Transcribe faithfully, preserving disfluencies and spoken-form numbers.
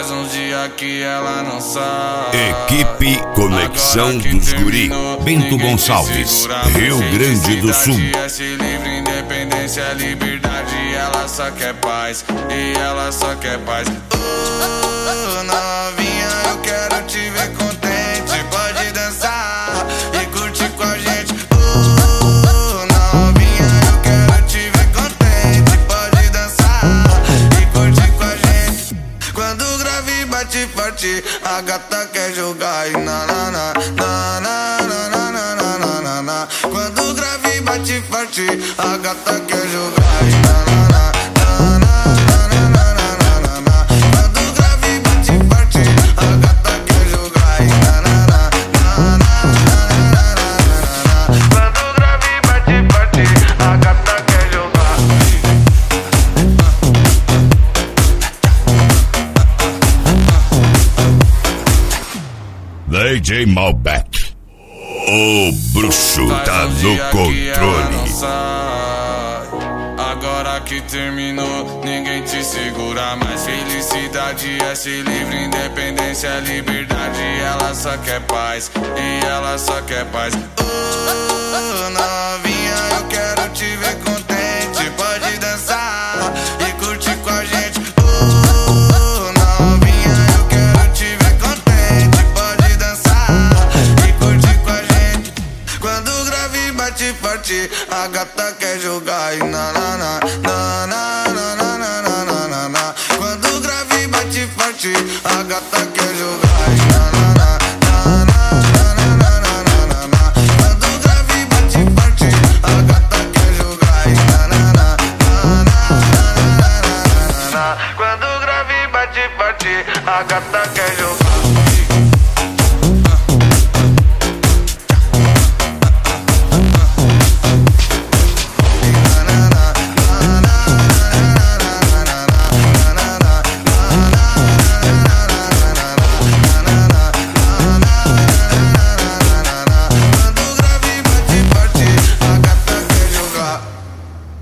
Faz uns dias que ela não sabe. Equipe Conexão dos Guri, Bento Gonçalves, Rio Grande do Sul. Livre, independência, liberdade, ela só quer paz, e ela só quer paz. Oh, novinha, eu quero te ver contente, pode dançar e curtir com a gente. Oh, novinha, eu quero te ver contente, pode dançar e curtir com a gente. Quando o grave bate forte, a gata quer jogar e na na na na na na na na na na. Quando o grave bate forte, a gata quer jogar e na na na na na na na na na. Quando o grave bate forte, a gata quer jogar e na na na na na na na. Quando o grave bate forte, a gata quer jogar. D J Malbec, o bruxo tá no controle. Agora que terminou, ninguém te segura mais. Felicidade é ser livre, independência, liberdade, ela só quer paz, e ela só quer paz. Oh, novinha, eu quero te ver contente, pode dançar e curtir com a gente. Oh, novinha, eu quero te ver contente, pode dançar e curtir com a gente. Quando o grave bate forte, a gata quer jogar e na na na na na na na na na na. Quando o grave bate forte, a gata quer jogar e na na na na na na na na na. Quando o grave bate forte, a gata quer jogar e na na na na na na na na. Quando o grave bate forte, a gata quer jogar.